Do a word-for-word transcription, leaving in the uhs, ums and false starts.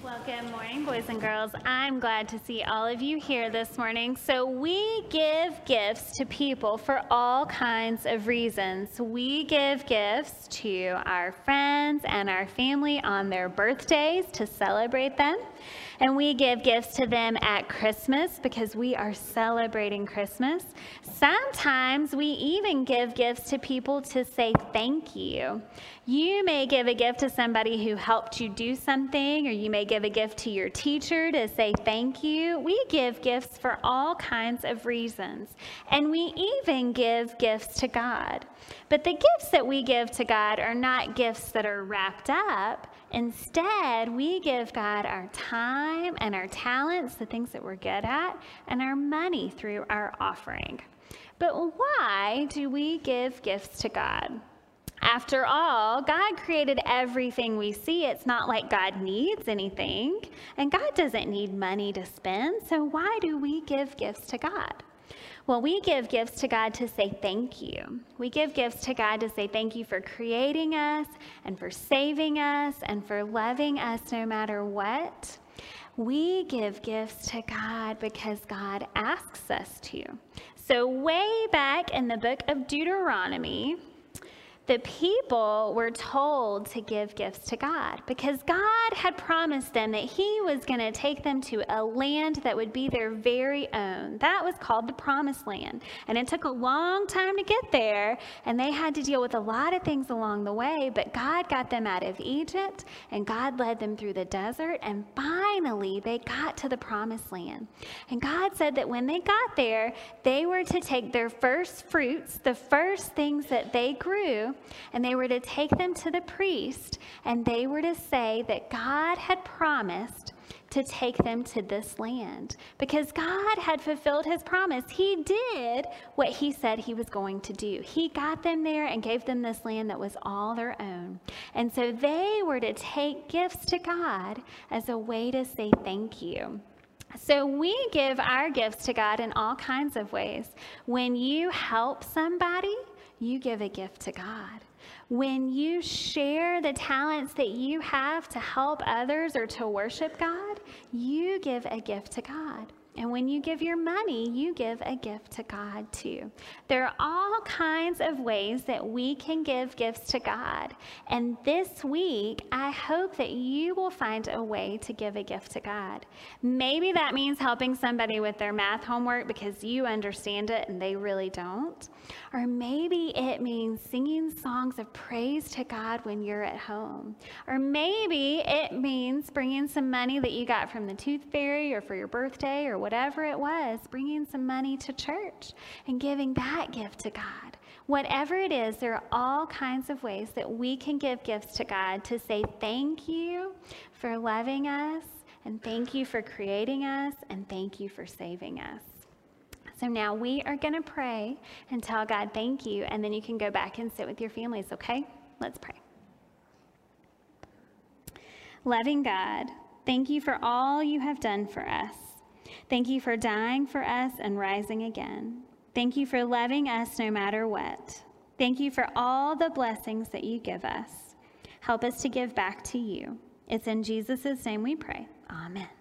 Well, good morning, boys and girls. I'm glad to see all of you here this morning. So we give gifts to people for all kinds of reasons. We give gifts to our friends and our family on their birthdays to celebrate them. And we give gifts to them at Christmas because we are celebrating Christmas. Sometimes we even give gifts to people to say thank you. You may give a gift to somebody who helped you do something, or you may give a gift to your teacher to say thank you. We give gifts for all kinds of reasons. And we even give gifts to God. But the gifts that we give to God are not gifts that are wrapped up. Instead, we give God our time and our talents, the things that we're good at, and our money through our offering. But why do we give gifts to God? After all, God created everything we see. It's not like God needs anything, and God doesn't need money to spend. So why do we give gifts to God? Well, we give gifts to God to say thank you. We give gifts to God to say thank you for creating us and for saving us and for loving us no matter what. We give gifts to God because God asks us to. So way back in the book of Deuteronomy, the people were told to give gifts to God because God had promised them that he was going to take them to a land that would be their very own. That was called the Promised Land. And it took a long time to get there, and they had to deal with a lot of things along the way, but God got them out of Egypt, and God led them through the desert, and finally they got to the Promised Land. And God said that when they got there, they were to take their first fruits, the first things that they grew, and they were to take them to the priest, and they were to say that God had promised to take them to this land because God had fulfilled his promise. He did what he said he was going to do. He got them there and gave them this land that was all their own. And so they were to take gifts to God as a way to say thank you. So we give our gifts to God in all kinds of ways. When you help somebody, you give a gift to God. When you share the talents that you have to help others or to worship God, you give a gift to God. And when you give your money, you give a gift to God too. There are all kinds of ways that we can give gifts to God. And this week, I hope that you will find a way to give a gift to God. Maybe that means helping somebody with their math homework because you understand it and they really don't. Or maybe it means singing songs of praise to God when you're at home. Or maybe it means bringing some money that you got from the tooth fairy or for your birthday or whatever it was, bringing some money to church and giving that gift to God. Whatever it is, there are all kinds of ways that we can give gifts to God to say thank you for loving us, and thank you for creating us, and thank you for saving us. So now we are going to pray and tell God thank you, and then you can go back and sit with your families, okay? Let's pray. Loving God, thank you for all you have done for us. Thank you for dying for us and rising again. Thank you for loving us no matter what. Thank you for all the blessings that you give us. Help us to give back to you. It's in Jesus' name we pray. Amen.